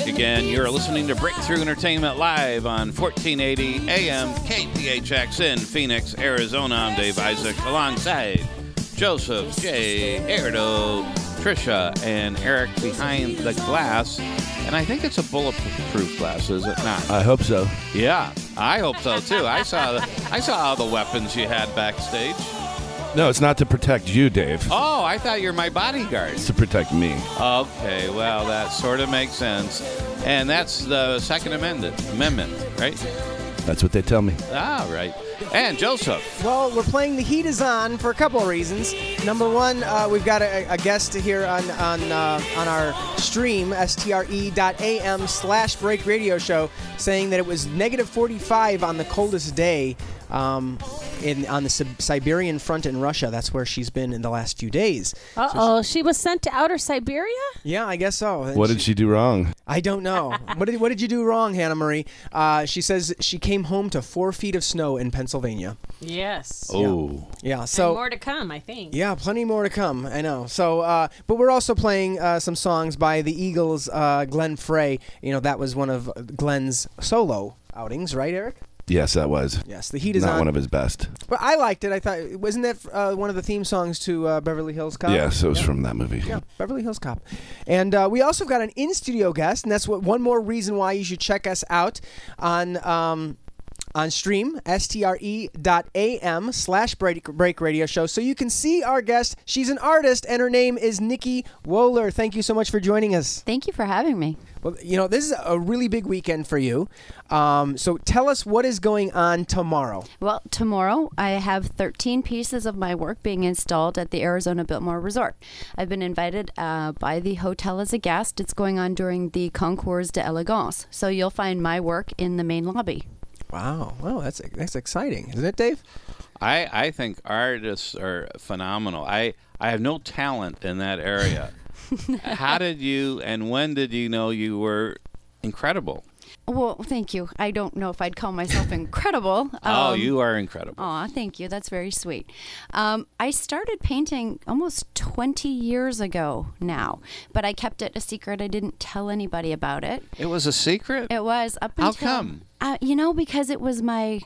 again. You're listening to Breakthrough Entertainment live on 1480 AM KPHX in Phoenix, Arizona. I'm Dave Isaac alongside Joseph J. Erdo, Trisha, and Eric behind the glass. And I think it's a bulletproof glass, is it not? I hope so. Yeah, I hope so too. I saw all the weapons you had backstage. No, it's not to protect you, Dave. Oh, I thought you were my bodyguard. It's to protect me. Okay, well, that sort of makes sense. And that's the Second Amendment, right? That's what they tell me. Ah, right. And Joseph. Well, we're playing The Heat Is On for a couple of reasons. Number one, we've got a guest here on our stream, STRE.AM/break radio show, saying that it was negative 45 on the coldest day on the Siberian front in Russia. That's where she's been in the last few days. Uh-oh, she was sent to outer Siberia? Yeah, I guess so. And What did she do wrong? I don't know. What did you do wrong, Hannah Marie? She says she came home to 4 feet of snow in Pennsylvania. Yes. Oh. Yeah. So and more to come, I think. Yeah, plenty more to come. I know. So, but we're also playing some songs by the Eagles, Glenn Frey. You know, that was one of Glenn's solo outings, right, Eric? Yes, that was. Yes, The Heat Is Not On. one of his best. But I liked it. I thought, wasn't that one of the theme songs to Beverly Hills Cop? Yes, it was from that movie. Yeah, Beverly Hills Cop. And we also got an in-studio guest, and that's one more reason why you should check us out on stream, STRE.AM/break radio show, so you can see our guest. She's an artist, and her name is Nikki Wohler. Thank you so much for joining us. Thank you for having me. Well, you know, this is a really big weekend for you. So tell us what is going on tomorrow. Well, tomorrow I have 13 pieces of my work being installed at the Arizona Biltmore Resort. I've been invited by the hotel as a guest. It's going on during the Concours d'Elegance. So you'll find my work in the main lobby. Wow. Well, that's exciting, isn't it, Dave? I think artists are phenomenal. I have no talent in that area. How did you and when did you know you were incredible? Well, thank you. I don't know if I'd call myself incredible. Oh, you are incredible. Aw, thank you. That's very sweet. I started painting almost 20 years ago now, but I kept it a secret. I didn't tell anybody about it. It was a secret? It was up until... How come? Because it was my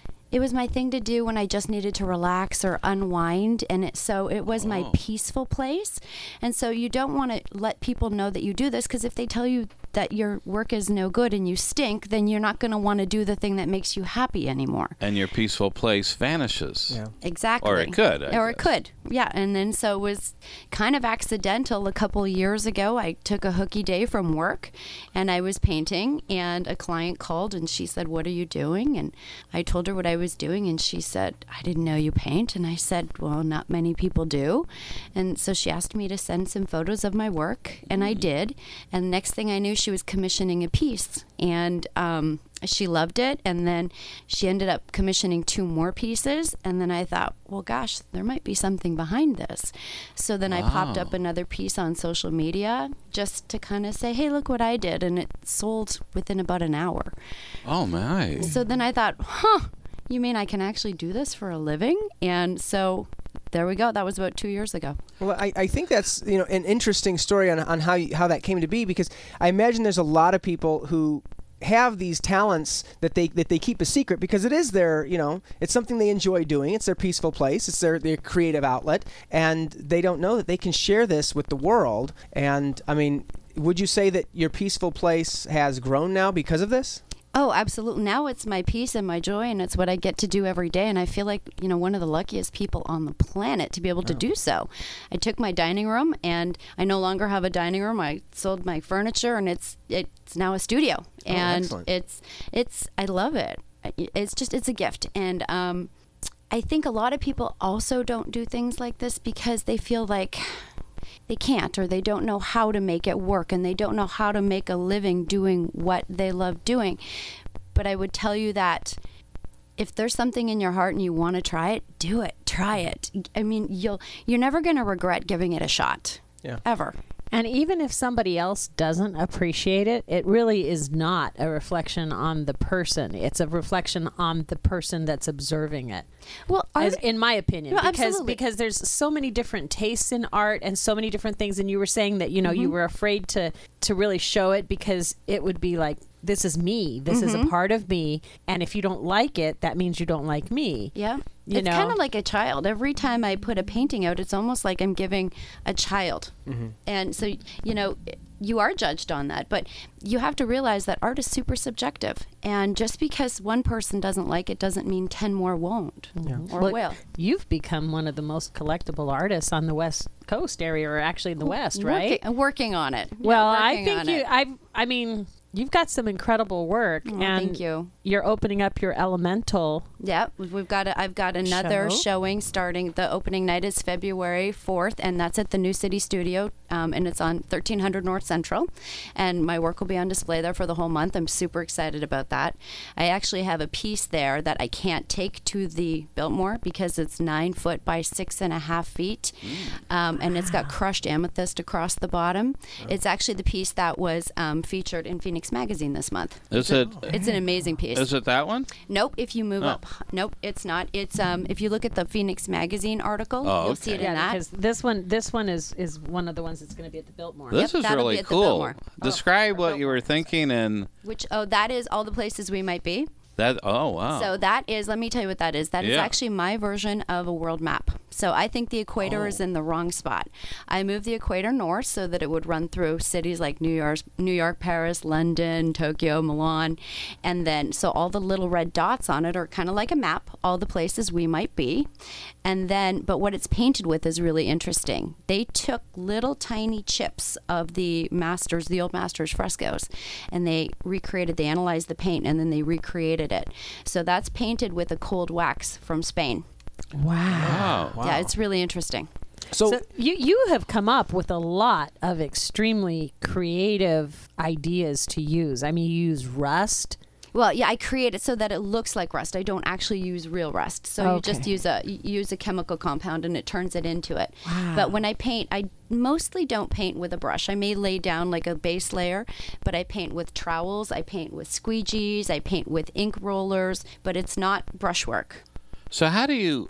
thing to do when I just needed to relax or unwind, and it was my peaceful place. And so you don't want to let people know that you do this, because if they tell you that your work is no good and you stink, then you're not going to want to do the thing that makes you happy anymore. And your peaceful place vanishes. Yeah. Exactly. Or it could. It could. Yeah. And then so it was kind of accidental. A couple of years ago, I took a hooky day from work and I was painting, and a client called and she said, "What are you doing?" And I told her what I was doing, and she said, "I didn't know you paint." And I said, "Well, not many people do." And so she asked me to send some photos of my work, and I did. And the next thing I knew, she was commissioning a piece, and she loved it. And then she ended up commissioning 2 more pieces, and then I thought, well, gosh, there might be something behind this. So then I popped up another piece on social media just to kind of say, hey, look what I did, and it sold within about an hour. Oh my. So then I thought, you mean I can actually do this for a living? And so there we go. That was about 2 years ago. Well, I think that's an interesting story on how that came to be, because I imagine there's a lot of people who have these talents that they keep a secret, because it is their, it's something they enjoy doing. It's their peaceful place. It's their creative outlet, and they don't know that they can share this with the world. And I mean, would you say that your peaceful place has grown now because of this? Oh, absolutely. Now it's my peace and my joy, and it's what I get to do every day. And I feel like, one of the luckiest people on the planet to be able to do so. I took my dining room, and I no longer have a dining room. I sold my furniture, and it's now a studio. And it's I love it. It's a gift. And I think a lot of people also don't do things like this because they feel like they can't, or they don't know how to make it work, and they don't know how to make a living doing what they love doing. But I would tell you that if there's something in your heart and you want to try it, do it. Try it. I mean, you're never going to regret giving it a shot. Yeah. Ever. And even if somebody else doesn't appreciate it, it really is not a reflection on the person. It's a reflection on the person that's observing it. Well, In my opinion, No, because absolutely. there's so many different tastes in art and so many different things. And you were saying that, you know, you were afraid to really show it because it would be like, this is me. This is a part of me. And if you don't like it, that means you don't like me. Yeah. You It's know? kind of like a child. Every time I put a painting out, it's almost like I'm giving a child. And so, you know, you are judged on that. But you have to realize that art is super subjective. And just because one person doesn't like it doesn't mean 10 more won't or Well, will. You've become one of the most collectible artists on the West Coast area, or actually in the West, right? Working on it. Yeah, Well, I working think on you. it. I mean, you've got some incredible work, Oh, and thank you. You're opening up your Elemental. Yeah, I've got another Show? showing starting. The opening night is February 4th, and that's at the New City Studio, and it's on 1300 North Central. And my work will be on display there for the whole month. I'm super excited about that. I actually have a piece there that I can't take to the Biltmore because it's 9 foot by 6.5 feet, and it's got crushed amethyst across the bottom. It's actually the piece that was featured in Phoenix Magazine this month. Is It's an amazing piece. Is it that one? Nope. If you move up, nope, it's not. It's if you look at the Phoenix Magazine article, Oh, you'll see it okay. in that. because this one is one of the ones that's going to be at the Biltmore. This is that'll really be at the cool. Biltmore. Describe what you were thinking and Which that is all the places we might be. that. Oh, wow. So that is. Let me tell you what that is. That is Yeah. actually my version of a world map. So I think the equator is in the wrong spot. I moved the equator north so that it would run through cities like New York, Paris, London, Tokyo, Milan, and then so all the little red dots on it are kind of like a map, all the places we might be. And then, but what it's painted with is really interesting. They took little tiny chips of the old masters frescoes, and they analyzed the paint, and then they recreated it. So that's painted with a cold wax from Spain. wow. Yeah, it's really interesting. So, you have come up with a lot of extremely creative ideas to use. I mean, you use rust. Well, yeah, I create it so that it looks like rust. I don't actually use real rust. So you just Okay. use a chemical compound and it turns it into it. But when I paint, I mostly don't paint with a brush. I may lay down like a base layer, but I paint with trowels, I paint with squeegees, I paint with ink rollers, but it's not brushwork. So how do you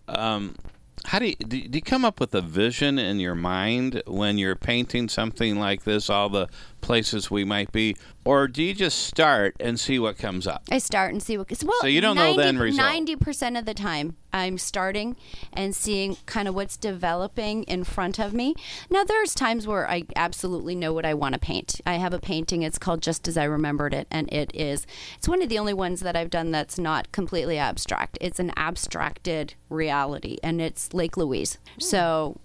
do you come up with a vision in your mind when you're painting something like this, all the places we might be, or do you just start and see what comes up? I start and see what. Well, So you don't know the end result. 90% of the time, I'm starting and seeing kind of what's developing in front of me. Now, there's times where I absolutely know what I want to paint. I have a painting. It's called Just As I Remembered It, and it's one of the only ones that I've done that's not completely abstract. It's an abstracted reality, and it's Lake Louise. So.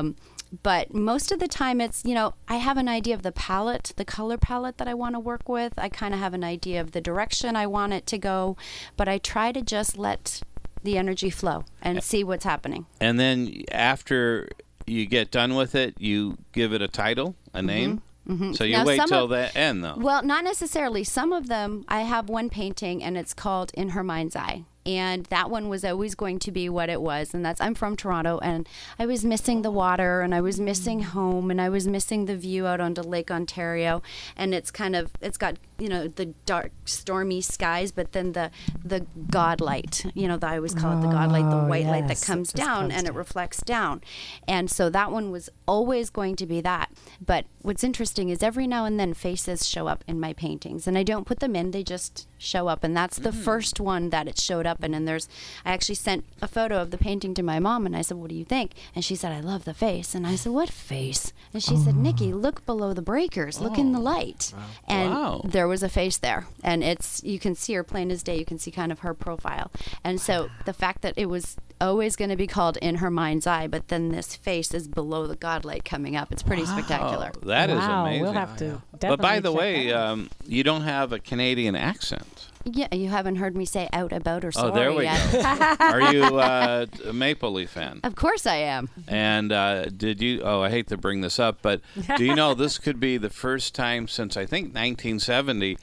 But most of the time it's, I have an idea of the palette, the color palette that I want to work with. I kind of have an idea of the direction I want it to go, but I try to just let the energy flow and see what's happening. And then after you get done with it, you give it a title, a name. So you Now, wait some till of- the end, though. Well, not necessarily. Some of them, I have one painting and it's called In Her Mind's Eye. And that one was always going to be what it was. And I'm from Toronto, and I was missing the water, and I was missing home, and I was missing the view out onto Lake Ontario. And it's got, the dark, stormy skies, but then the God light, I always call it the God light, the white light that yes, comes it just down comes and it down. reflects down. And so that one was always going to be that. But what's interesting is every now and then faces show up in my paintings, and I don't put them in, they just show up. And that's the first one that it showed up in. And I actually sent a photo of the painting to my mom, and I said, "What do you think?" And she said, "I love the face." And I said, "What face?" And she said, "Nikki, look below the breakers, look in the light." And Wow. there was a face there, and you can see her plain as day. You can see kind of her profile. And so the fact that it was always going to be called In Her Mind's Eye, but then this face is below the godlight coming up. It's pretty spectacular. Oh, that is Wow, amazing. we'll have to But by definitely the check way, that out. you don't have a Canadian accent. Yeah, you haven't heard me say out, about, or sorry Oh, there we yet. go. Are you a Maple Leaf fan? Of course I am. And did you? Oh, I hate to bring this up, but do you know this could be the first time since I think 1970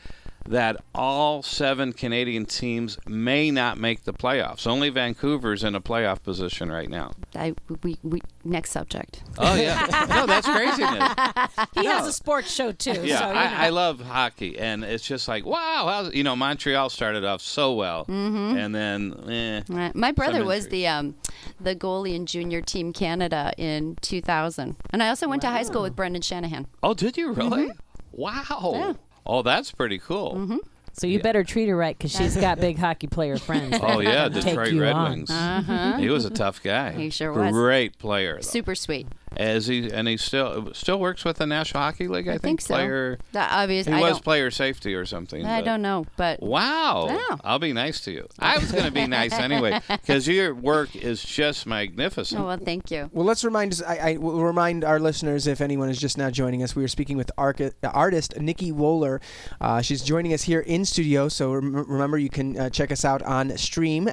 that all 7 Canadian teams may not make the playoffs. Only Vancouver's in a playoff position right now. We next subject. Oh, yeah. No, that's craziness. He has a sports show too. Yeah, so, I love hockey, and it's just like, wow, Montreal started off so well, and then, Right. My brother some was injuries. the goalie in junior team Canada in 2000, and I also went to high school with Brendan Shanahan. Oh, did you really? Wow. Yeah. Oh, that's pretty cool. So you better treat her right because she's got big hockey player friends. Oh, yeah, Take Detroit you Red on. Wings. He was a tough guy. He sure was. Great player, though. Super sweet. He still works with the National Hockey League, I think so. Player, Obviously, he was player safety or something. I but- don't know, but Wow. Yeah. I'll be nice to you. I was going to be nice anyway because your work is just magnificent. oh well, thank you. Well, let's remind us. I will remind our listeners, if anyone is just now joining us, we are speaking with artist Nikki Wohler. She's joining us here in studio. So remember, you can check us out on Stream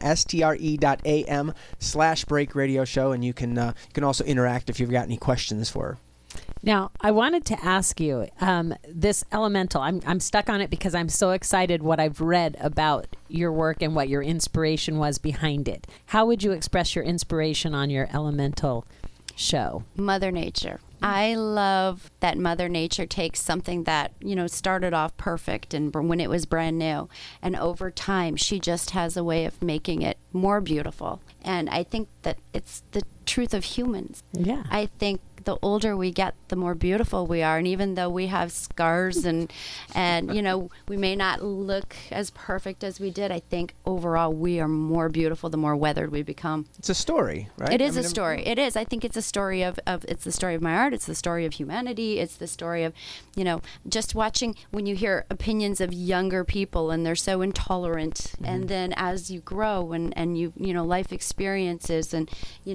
STRE.am/Break Radio Show, and you can also interact if you've got any questions for her. Now, I wanted to ask you, this elemental, I'm stuck on it because I'm so excited what I've read about your work and what your inspiration was behind it. How would you express your inspiration on your elemental show? Mother Nature. I love that Mother Nature takes something that, started off perfect and when it was brand new. And over time, she just has a way of making it more beautiful. And I think that it's the truth of humans. Yeah. I think the older we get, the more beautiful we are. And even though we have scars and we may not look as perfect as we did, I think overall we are more beautiful the more weathered we become. It's a story, right? It is a story. It is. I think it's a story of it's the story of my art. It's the story of humanity. It's the story of, just watching when you hear opinions of younger people and they're so intolerant. And then as you grow and you life experiences and,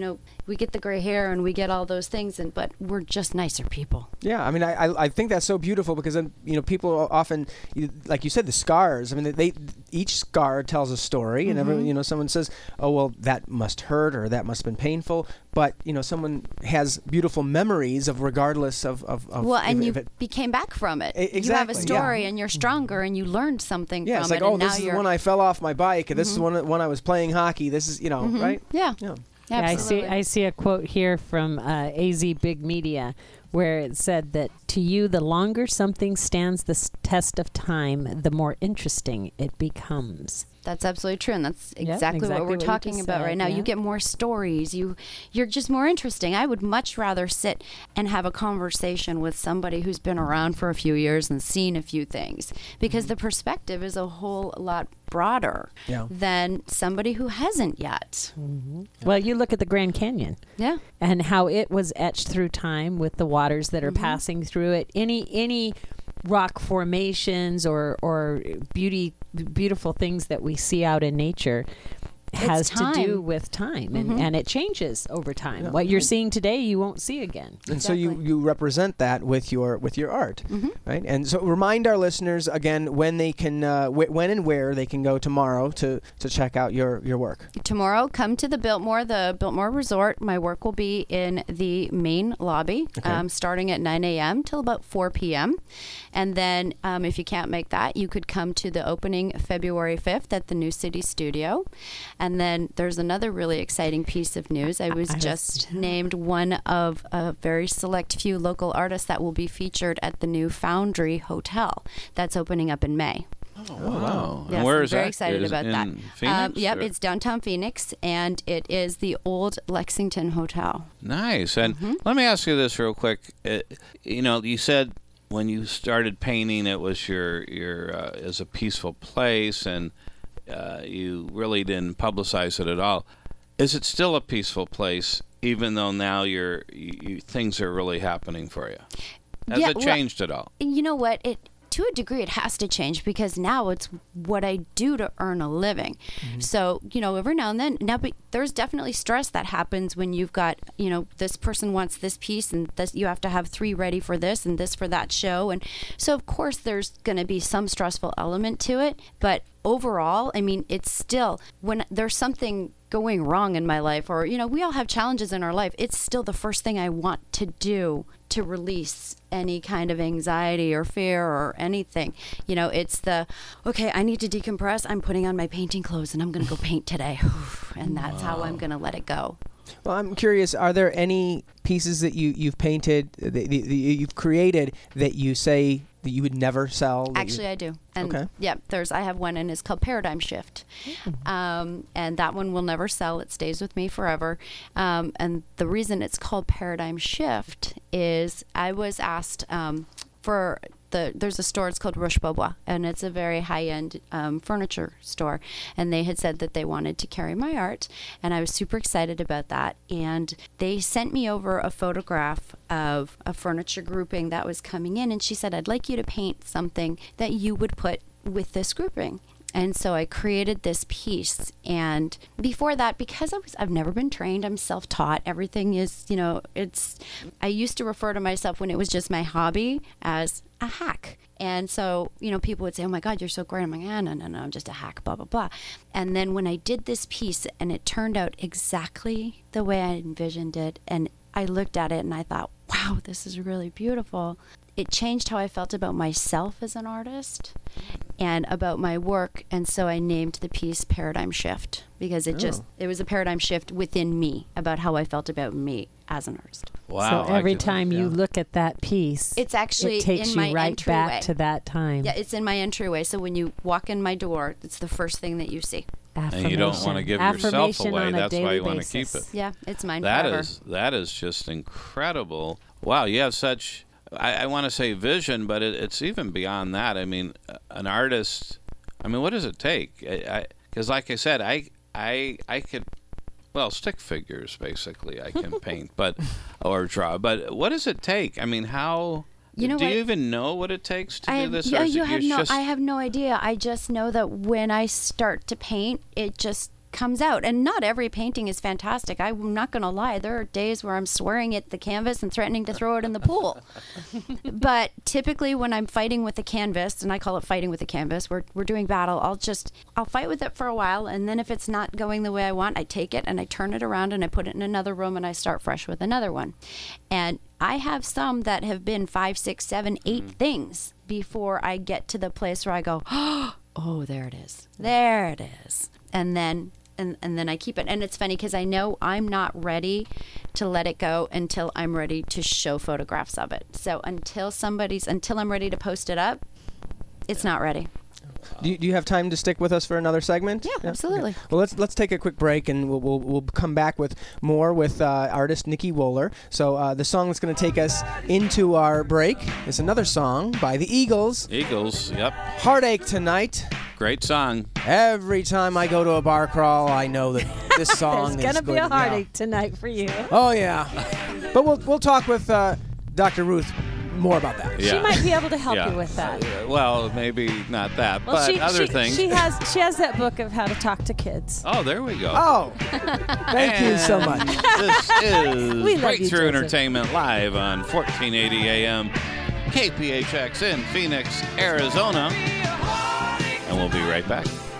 we get the gray hair and we get all those things, but we're just nicer people. Yeah, I mean, I think that's so beautiful because people often, like you said, the scars. I mean, each scar tells a story, and someone says, "Oh, well, that must hurt or that must have been painful," but someone has beautiful memories of regardless of well, and if you came back from it. Exactly, you have a story, yeah. and you're stronger, and you learned something yeah, from it's like, it. oh, and now this is you're when I fell off my bike, and this is when I was playing hockey. This is right? Yeah. Yeah. Yeah, Absolutely. I see a quote here from AZ Big Media where it said that to you, the longer something stands the test of time, the more interesting it becomes. That's absolutely true, and that's Yeah, exactly what exactly we're what you talking just about said, right now. yeah. You get more stories. You're just more interesting. I would much rather sit and have a conversation with somebody who's been around for a few years and seen a few things, because the perspective is a whole lot broader Yeah. than somebody who hasn't yet. Well, you look at the Grand Canyon Yeah. and how it was etched through time with the waters that are passing through it. Any rock formations or beautiful things that we see out in nature has to do time. with time, and it changes over time. What you're seeing today, you won't see again. And so Exactly. you represent that with your art, right? And so remind our listeners again when they can, when and where they can go tomorrow to check out your work. Tomorrow, come to the Biltmore Resort. My work will be in the main lobby, starting at 9 a.m. till about 4 p.m. And then if you can't make that, you could come to the opening February 5th at the New City Studio. And then there's another really exciting piece of news. I was just named one of a very select few local artists that will be featured at the new Foundry Hotel that's opening up in May. Oh, wow. Yes, And where I'm is very that? excited Is about it that. in Phoenix, Yep, or- it's downtown Phoenix, and it is the old Lexington Hotel. Nice. And let me ask you this real quick. You said when you started painting, it was your as a peaceful place, and you really didn't publicize it at all. Is it still a peaceful place, even though now things are really happening for you? Has Yeah, it well, changed at all? You know what? To a degree, it has to change because now it's what I do to earn a living. So, every now and then, but there's definitely stress that happens when you've got, this person wants this piece and this, you have to have 3 ready for this and this for that show. And so, of course, there's going to be some stressful element to it. But overall, I mean, it's still when there's something going wrong in my life, or, we all have challenges in our life, it's still the first thing I want to do to release any kind of anxiety or fear or anything. It's okay, I need to decompress. I'm putting on my painting clothes and I'm going to go paint today. And that's how I'm going to let it go. Well, I'm curious, are there any pieces that you've painted, that you've created, that you say that you would never sell? Actually, I do. And okay. Yeah, I have one, and it's called Paradigm Shift. And that one will never sell. It stays with me forever. And the reason it's called Paradigm Shift is I was asked there's a store, it's called Roche Beaubois, and it's a very high-end furniture store, and they had said that they wanted to carry my art, and I was super excited about that, and they sent me over a photograph of a furniture grouping that was coming in, and she said, I'd like you to paint something that you would put with this grouping. And so I created this piece. And before that, because I've never been trained, I'm self-taught. Everything is, I used to refer to myself when it was just my hobby as a hack. And so, people would say, oh my God, you're so great. I'm like, no, I'm just a hack, blah, blah, blah. And then when I did this piece and it turned out exactly the way I envisioned it, and I looked at it and I thought, wow, this is really beautiful. It changed how I felt about myself as an artist and about my work. And so I named the piece Paradigm Shift, because it was a paradigm shift within me about how I felt about me as an artist. Wow. So every time you look at that piece, it's actually it takes in my you right entryway. back to that time. Yeah, it's in my entryway. So when you walk in my door, it's the first thing that you see. And you don't want to give yourself away. That's why you want to keep it. Yeah, it's mine forever. That is just incredible. Wow, you have such, I want to say vision, but it's even beyond that. I mean, an artist, what does it take? Because like I said, I could, stick figures, basically, I can paint, or draw. But what does it take? How... do you even know what it takes to do this? I have no idea. I just know that when I start to paint, it just comes out. And not every painting is fantastic. I'm not going to lie. There are days where I'm swearing at the canvas and threatening to throw it in the pool. But typically when I'm fighting with the canvas, and I call it fighting with the canvas, we're doing battle, I'll fight with it for a while, and then if it's not going the way I want, I take it and I turn it around and I put it in another room and I start fresh with another one. And I have some that have been 5, 6, 7, 8 things before I get to the place where I go, oh, there it is. There it is. And then I keep it. And it's funny because I know I'm not ready to let it go until I'm ready to show photographs of it. So until I'm ready to post it up, it's not ready. Do you have time to stick with us for another segment? Yeah, absolutely. Okay. Well, let's take a quick break, and we'll come back with more with artist Nikki Wohler. So the song that's going to take us into our break is another song by the Eagles. Eagles, yep. Heartache Tonight. Great song. Every time I go to a bar crawl, I know that this song is going to be a heartache tonight for you. Oh yeah, but we'll talk with Dr. Ruth more about that. Yeah. She might be able to help you with that. Well, maybe not that, but other things. She has that book of how to talk to kids. Oh, there we go. Oh, thank you so much. This is Breakthrough Joseph. Entertainment live on 1480 AM KPHX in Phoenix, Arizona. And we'll be right back.